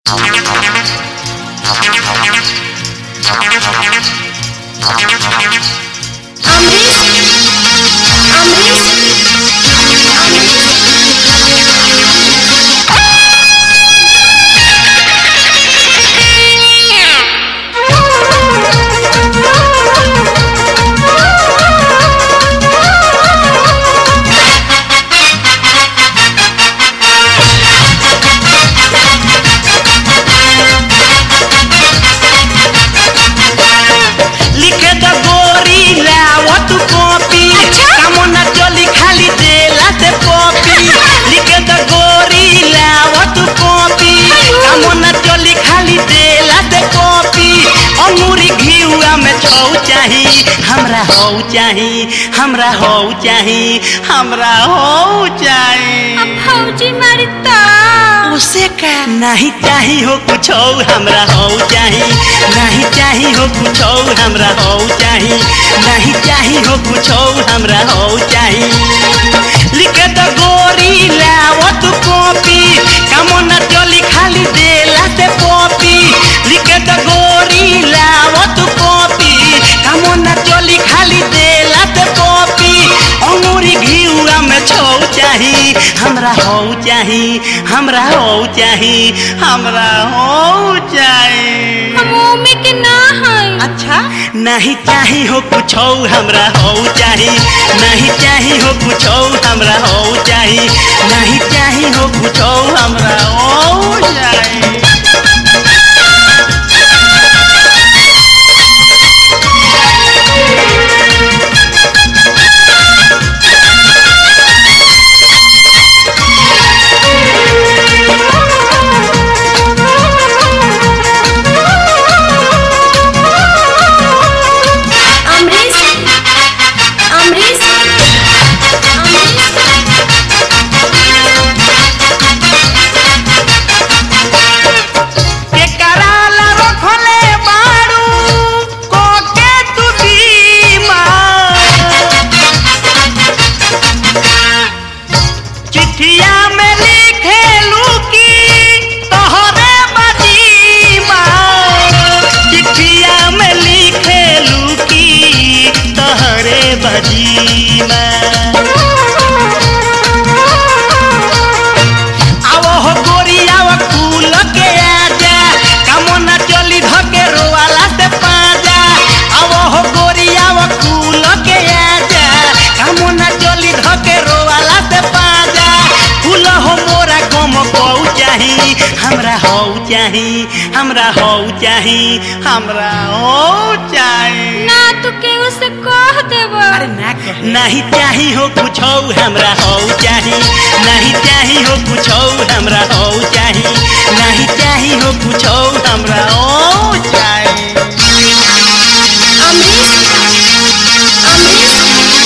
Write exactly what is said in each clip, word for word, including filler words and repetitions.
हमरा हो चाही हमरा हो चाही हमरा हो चाही अब फौजी मरता उसे का नहीं चाही हो कुछ हमरा हो चाही नहीं चाही हो कुछ हमरा हो चाही नहीं चाही हो कुछ हमरा हो चाही लिखे तो गोरी लावत कॉपी कामो न चली खाली देला से कॉपी लिखे तो गोरी लावत कॉपी कामो न चली खाली देला से कॉपी अंगूरी घिउआ में छौ चाही हमरा हो चाही हमरा हो चाही हमरा हो चाही हम में के ना है अच्छा नहीं चाही हो कुछ हमरा हो चाही नहीं चाही हो कुछ हमरा हो चाही नहीं चाही हो कुछ हमरा हो चाही हमरा हो चाही हमरा हो चाही हमरा हो चाही ना तू केहू से कह देबो अरे ना कह नहीं चाही हो कुछ हमरा हो चाही नहीं चाही हो कुछ हमरा हो चाही नहीं चाही हो कुछ हमरा हो चाही अमरीश अमरीश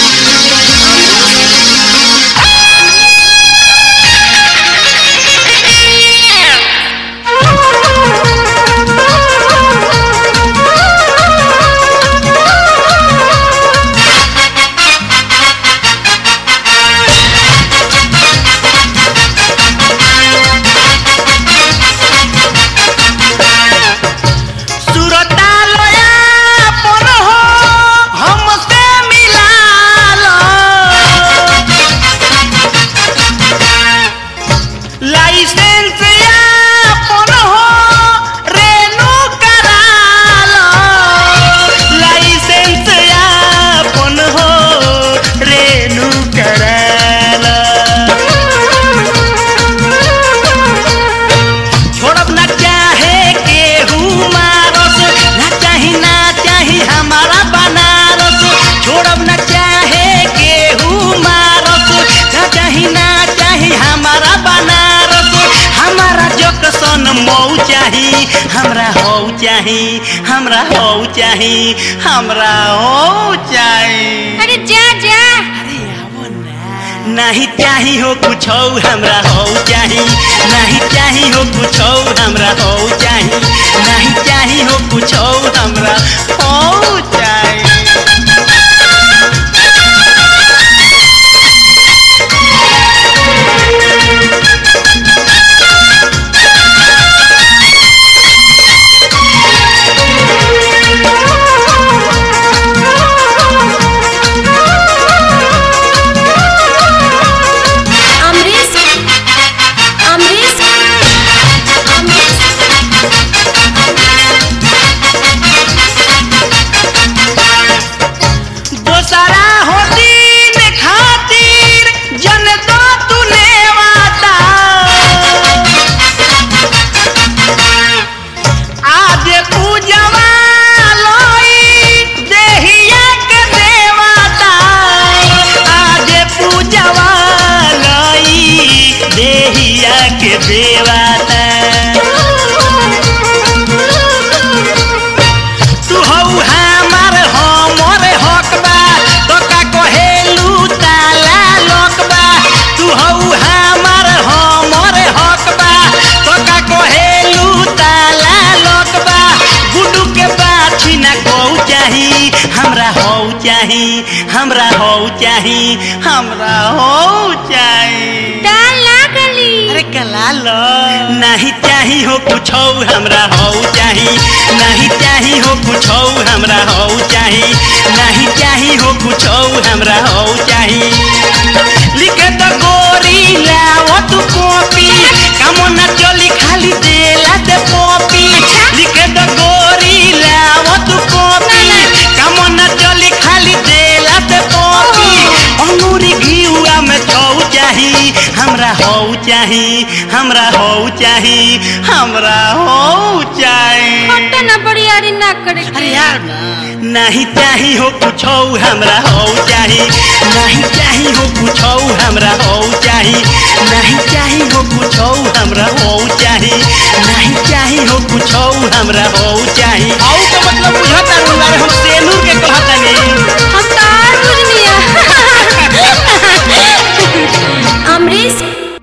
हमरा हो चाही हमरा हो चाही हमरा हो चाही अरे जा जा अरे आवो ना नहीं चाही हो कुछ हमरा हो चाही नहीं चाही हो कुछ हमरा हो चाही नहीं चाही हो कुछ हमरा हो चाही चाही हमरा हो चाही हमरा हो चाही डाल लागली अरे कला लो नहीं चाही हो कुछ हमरा हो चाही नहीं चाही हो कुछ हमरा हो चाही नहीं चाही हो कुछ हमरा हो चाही लिखे तो गोरी लाओ तू कॉपी कामो न चली खाली देला दे कॉपी लिखे तो गोरी लाओ तू कॉपी कामो न चली खाली देला दे कॉपी अंगूरी घिउआ में छौ चाही हमरा हो चाही हमरा हो चाही हमरा हो चाही हट ना बड़ियारी ना करे अरे यार नहीं चाही हो कुछ हमरा हो चाही नहीं चाही हो कुछ हमरा हो चाही नहीं चाही हो कुछ हमरा हो चाही नहीं चाही हो कुछ हमरा हो चाही